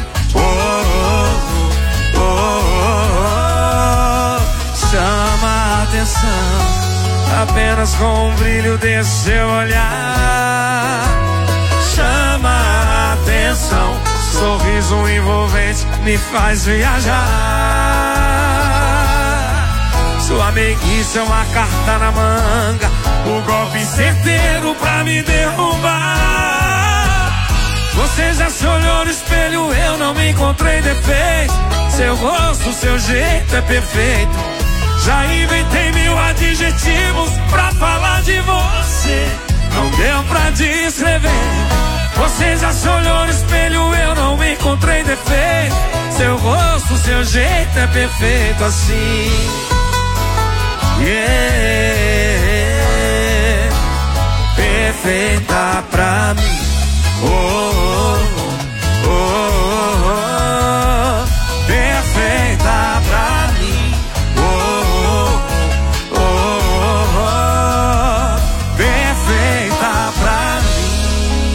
Chama a atenção apenas com o brilho desse seu olhar. Chama a atenção, sorriso envolvente me faz viajar. Sua meiguice é uma carta na manga, o golpe certeiro pra me derrubar. Você já se olhou no espelho, eu não me encontrei defeito. Seu rosto, seu jeito é perfeito. Já inventei 1000 adjetivos pra falar de você, não deu pra descrever. Você já se olhou no espelho, eu não me encontrei defeito. Seu rosto, seu jeito é perfeito assim. Yeah. Perfeita pra mim. Perfeita pra mim. Perfeita pra mim.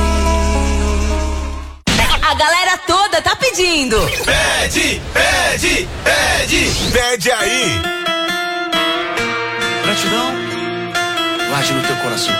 A galera toda tá pedindo. Pede, pede, pede. Pede aí. Gratidão, guarde no teu coração.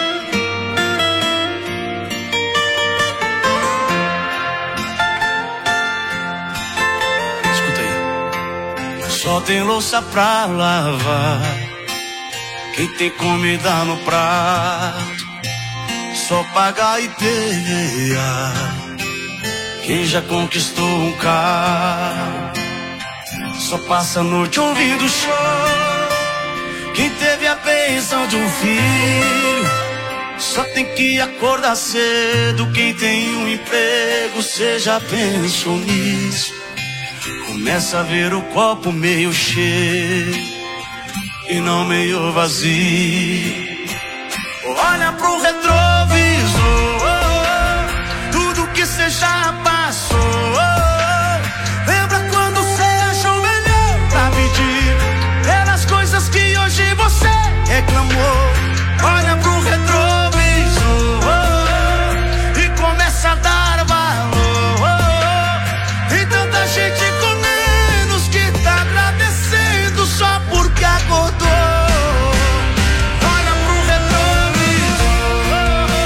Escuta aí. Só tem louça pra lavar, quem tem comida no prato, só pagar e pegar. Quem já conquistou um carro, só passa a noite ouvindo show. Quem teve a bênção de um filho, só tem que acordar cedo. Quem tem um emprego, cê já pensou nisso? Começa a ver o copo meio cheio e não meio vazio. Olha pro retrovisor, tudo que cê já passou. Lembra quando cê achou melhor pra pedir pelas coisas que hoje você reclamou? Olha pro retrovisor e começa a dar valor. Tem tanta gente com menos que tá agradecendo só porque acordou. Olha pro retrovisor.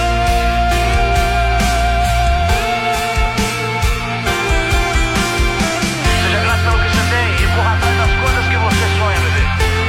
Seja grato pelo que você tem e corra atrás das coisas que você sonha, bebê.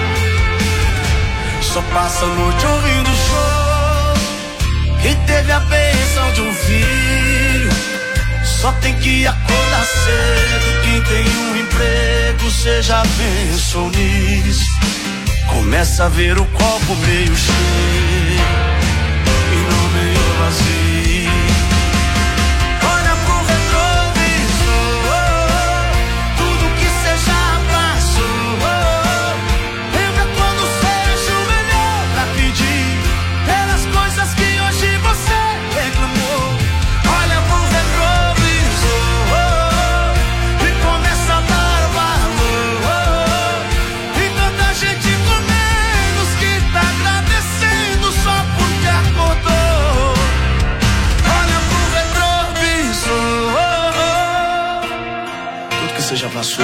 Só passa a noite ouvindo show. Quem teve a bênção de um filho, só tem que acordar cedo. Quem tem um emprego, cê já pensou nisso? Começa a ver o copo meio cheio e não meio vazio. Olha pro retrovisor, tudo que cê já passou. Lembra quando cê achou melhor pra pedir pelas coisas que hoje você reclamou? Olha pro retrovisor e começa a dar valor. Tem tanta gente com menos que tá agradecendo só porque acordou. Olha pro retrovisor, tudo que você já passou.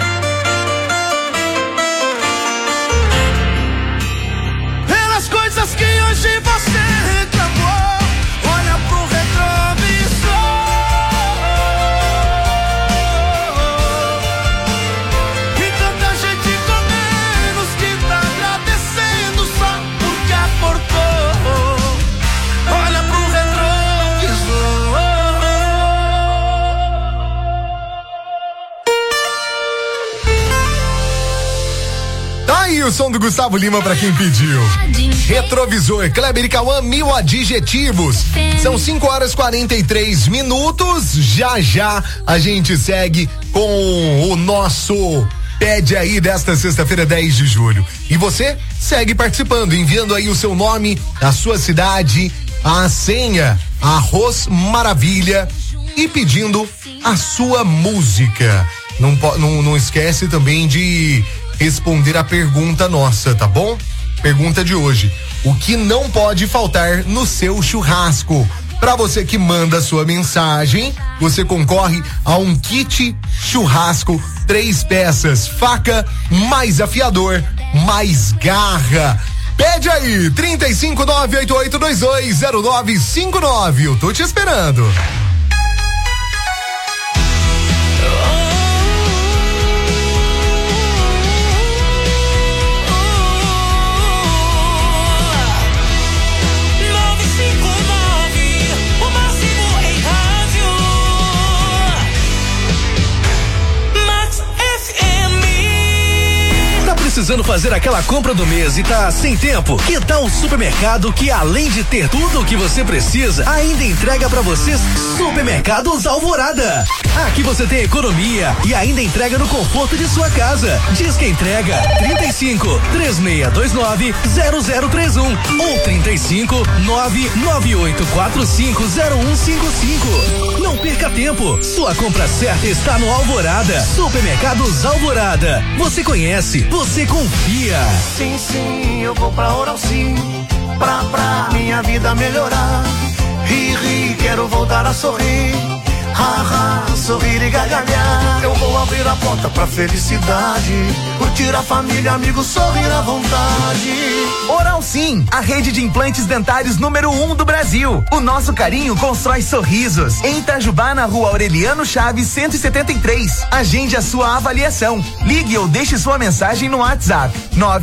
Pelas coisas que hoje você reclamou. Olha pro retrovisor. E tanta gente com menos que tá agradecendo só porque acordou. Olha pro retrovisor. Tá aí o som do Gustavo Lima pra quem pediu. Retrovisor, Kleber e Cauã, 1000 adjetivos. São 5h43. Já já a gente segue com o nosso Pede Aí desta sexta-feira, 10 de julho. E você segue participando, enviando aí o seu nome, a sua cidade, a senha, Arroz Maravilha e pedindo a sua música. Não esquece também de responder a pergunta nossa, tá bom? Pergunta de hoje: o que não pode faltar no seu churrasco? Para você que manda sua mensagem, você concorre a um kit churrasco 3 peças, faca mais afiador, mais garra. Pede aí, 35988220959. Eu tô te esperando. Precisando fazer aquela compra do mês e tá sem tempo? Que tal o supermercado que, além de ter tudo o que você precisa, ainda entrega pra vocês? Supermercados Alvorada. Aqui você tem economia e ainda entrega no conforto de sua casa. Diz que entrega 35 3629 0031 ou 35 99845 0155. Não perca tempo. Sua compra certa está no Alvorada. Supermercados Alvorada. Você conhece, você confia. Sim, sim, eu vou pra Oral Sim, pra minha vida melhorar. Ri, quero voltar a sorrir. Sorrir e gargalhar. Eu vou abrir a porta pra felicidade, curtir a família, amigos, sorrir à vontade. Oral Sim, a rede de implantes dentários número 1 do Brasil. O nosso carinho constrói sorrisos. Em Itajubá, na rua Aureliano Chaves, 173. Agende a sua avaliação. Ligue ou deixe sua mensagem no WhatsApp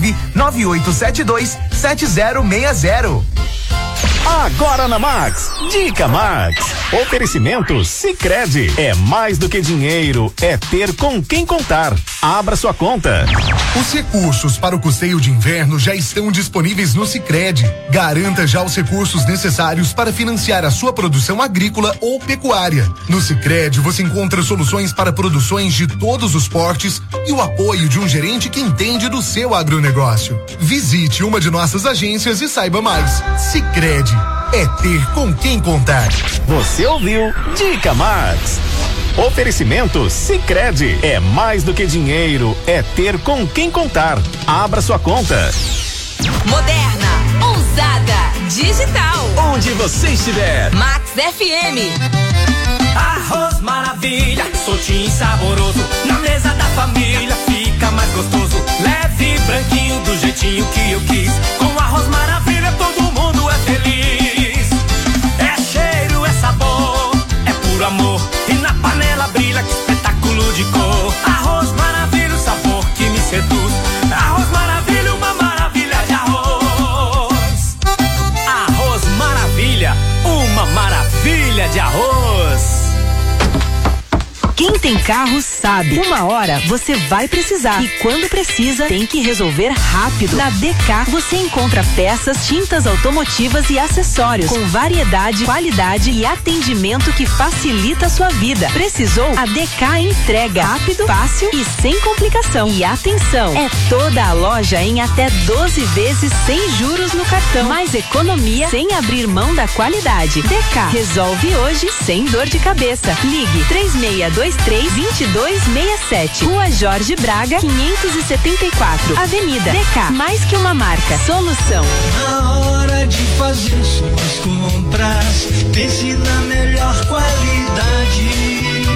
998727060. Agora na Max, Dica Max. Oferecimento Sicredi. É mais do que dinheiro, é ter com quem contar. Abra sua conta. Os recursos para o custeio de inverno já estão disponíveis no Sicredi. Garanta já os recursos necessários para financiar a sua produção agrícola ou pecuária. No Sicredi você encontra soluções para produções de todos os portes e o apoio de um gerente que entende do seu agronegócio. Visite uma de nossas agências e saiba mais. Sicredi é ter com quem contar. Você ouviu Dica Max. Oferecimento Sicredi. É mais do que dinheiro, é ter com quem contar. Abra sua conta. Moderna, ousada, digital. Onde você estiver. Max FM. Arroz maravilha, soltinho e saboroso. Na mesa da família fica mais gostoso. Leve, branquinho, do jeitinho que eu quis. Com arroz maravilha todo mundo é feliz. É cheiro, é sabor, é puro amor. E na panela brilha, que espetáculo de cor. Arroz maravilha, o sabor que me seduz. Arroz maravilha, uma maravilha de arroz. Arroz maravilha, uma maravilha de arroz. Quem tem carro sabe. Uma hora você vai precisar. E quando precisa, tem que resolver rápido. Na DK você encontra peças, tintas automotivas e acessórios com variedade, qualidade e atendimento que facilita a sua vida. Precisou? A DK entrega rápido, fácil e sem complicação. E atenção, é toda a loja em até 12 vezes sem juros no cartão. Mais economia sem abrir mão da qualidade. DK resolve hoje sem dor de cabeça. Ligue 3623-2267. Rua Jorge Braga, 574. Avenida DK. Mais que uma marca. Solução. Na hora de fazer suas compras, pense na melhor qualidade.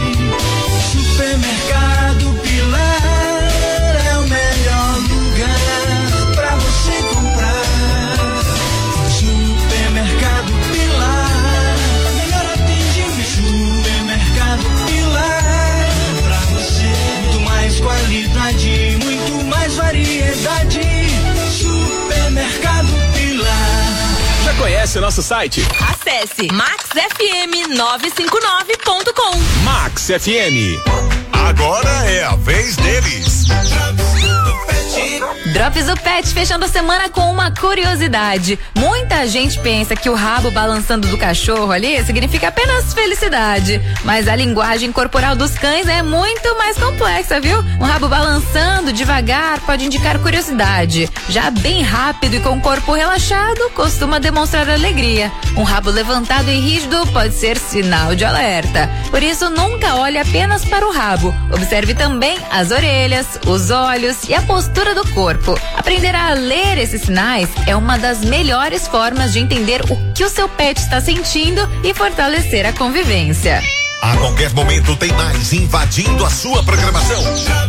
Supermercado Pilar é o melhor lugar pra você comprar. Supermercado Pilar, melhor atendimento. Supermercado Pilar, pra você muito mais qualidade, muito mais variedade. Supermercado Pilar. Já conhece o nosso site? Acesse maxfm959.com. Max FM. Agora é a vez deles. Drops do Pet fechando a semana com uma curiosidade. Muita gente pensa que o rabo balançando do cachorro ali significa apenas felicidade, mas a linguagem corporal dos cães é muito mais complexa, viu? Um rabo balançando devagar pode indicar curiosidade. Já bem rápido e com o corpo relaxado costuma demonstrar alegria. Um rabo levantado e rígido pode ser sinal de alerta. Por isso, nunca olhe apenas para o rabo. Observe também as orelhas, os olhos e a postura do corpo. corpo. Aprender a ler esses sinais é uma das melhores formas de entender o que o seu pet está sentindo e fortalecer a convivência. A qualquer momento tem mais invadindo a sua programação.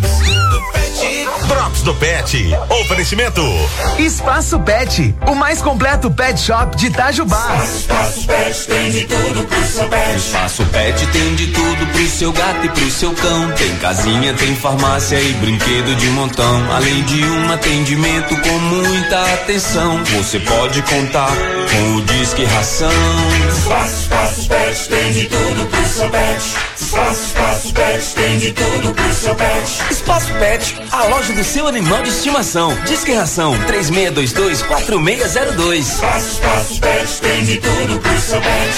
Drops do Pet. Oferecimento. Espaço Pet, o mais completo pet shop de Itajubá. Espaço Pet tem de tudo pro seu pet. Espaço Pet tem de tudo pro seu gato e pro seu cão. Tem casinha, tem farmácia e brinquedo de montão. Além de um atendimento com muita atenção. Você pode contar com o Disque Ração. Espaço Pet tem de tudo pro seu pet. Espaço Pet tem de tudo pro seu pet. Espaço Pet, a loja do seu animal de estimação. Disque Ração 3622-4602. Espaço Pet tem de tudo pro seu pet.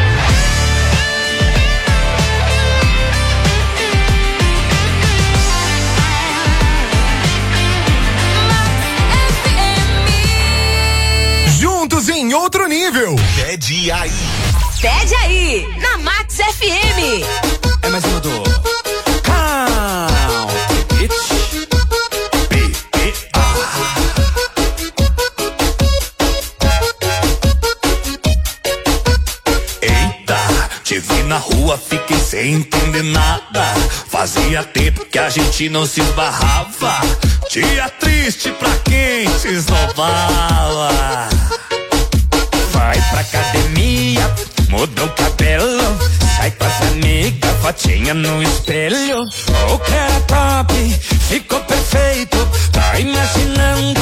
Juntos em outro nível. Pede aí. Pede aí, na Max FM. É mais uma do Count It. Eita, te vi na rua, fiquei sem entender nada. Fazia tempo que a gente não se esbarrava. Dia triste pra quem se esnobava. Vai pra academia, muda o cabelo, sai com as amigas, fotinha no espelho. O que era top, ficou perfeito, tá imaginando?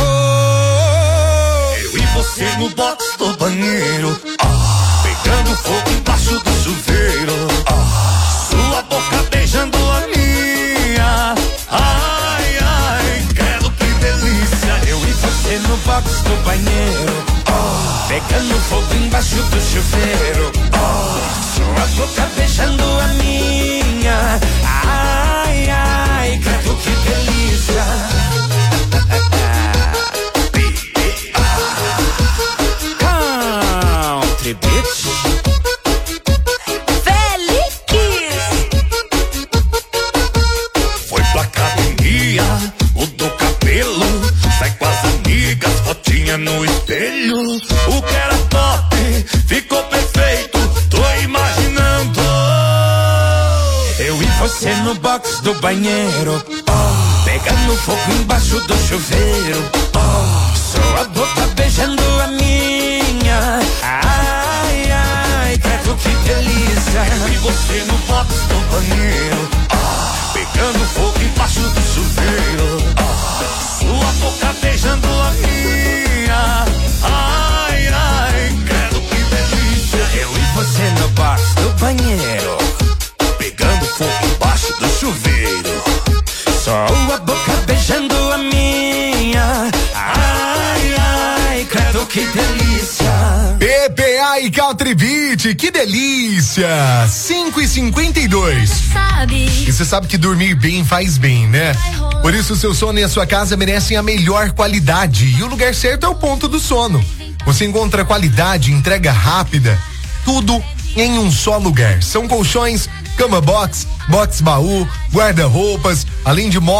Eu e você no box do banheiro, pegando fogo embaixo do chuveiro, sua boca beijando a minha. Ai, ai, credo que delícia. Eu e você no box do banheiro, pegando fogo embaixo do chuveiro, sua boca beijando a minha. Ai, ai, credo que delícia. Country Beach. Félix. Foi pra academia, mudou cabelo, sai com as amigas, fotinha no espelho. O que era top, ficou perfeito, tô imaginando. Eu e você no box do banheiro, pegando fogo embaixo do chuveiro, sua boca beijando a minha. Ai, ai, credo que delícia. Eu e você no box do banheiro, pegando fogo embaixo do chuveiro, sua boca beijando a minha. Ai, ai, credo que delícia. Eu e você no box do banheiro, pegando fogo embaixo do chuveiro, só a boca beijando a minha. Ai, ai, credo que delícia. PPA e Country Beat, que delícia! 5h52. E você sabe que dormir bem faz bem, né? Por isso o seu sono e a sua casa merecem a melhor qualidade, e o lugar certo é o Ponto do Sono. Você encontra qualidade, entrega rápida, tudo em um só lugar. São colchões, cama box, box baú, guarda-roupas, além de móveis